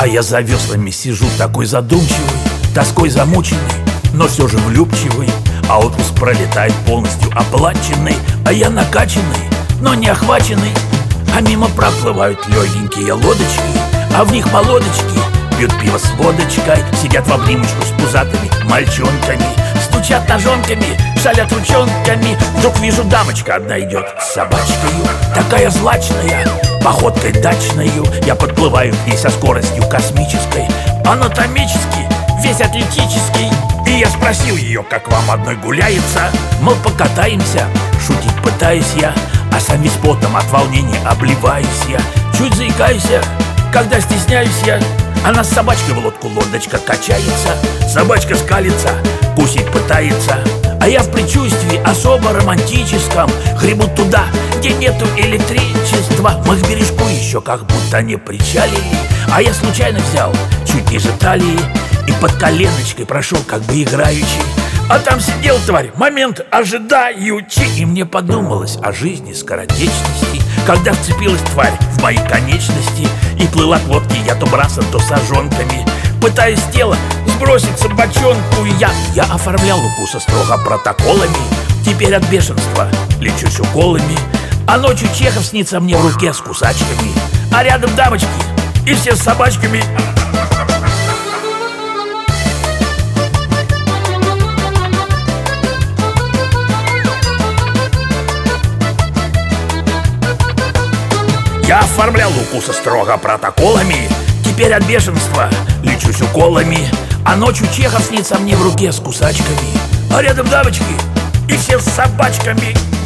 А я за веслами сижу такой задумчивый, тоской замученный, но все же влюбчивый. А отпуск пролетает полностью оплаченный, а я накачанный, но не охваченный. А мимо проплывают легенькие лодочки, а в них молодочки пьют пиво с водочкой, сидят в обнимочку с пузатыми мальчонками, стучат ножонками, шалят ручонками. Вдруг вижу, дамочка одна идет с собачкою, такая злачная, походкой дачною. Я подплываю к ней со скоростью космической, анатомически, весь атлетический. И я спросил ее, как вам одной гуляется. Мол, покатаемся, шутить пытаюсь я, а сам весь потом от волнения обливаюсь я. Чуть заикаюсь я, когда стесняюсь я. Она с собачкой в лодку, лодочка качается, собачка скалится, кусить пытается. А я в предчувствии особо романтическом гребу туда, где нету электричества. Мы к бережку еще как будто не причалили, а я случайно взял чуть ниже талии и под коленочкой прошел как бы играючи. А там сидел тварь, момент ожидаючи. И мне подумалось о жизни скоротечности, когда вцепилась тварь в мои конечности и плыла к лодке я то брасом, то сожонками, пытаясь тело сброситься бочонку. Я оформлял укусы строго протоколами, теперь от бешенства лечусь уколами. А ночью Чехов снится мне в руке с кусачками, а рядом дамочки и все с собачками. Я оформлял укусы строго протоколами, теперь от бешенства лечусь уколами. А ночью Чехов снится мне в руке с кусачками, а рядом дамочки и все с собачками.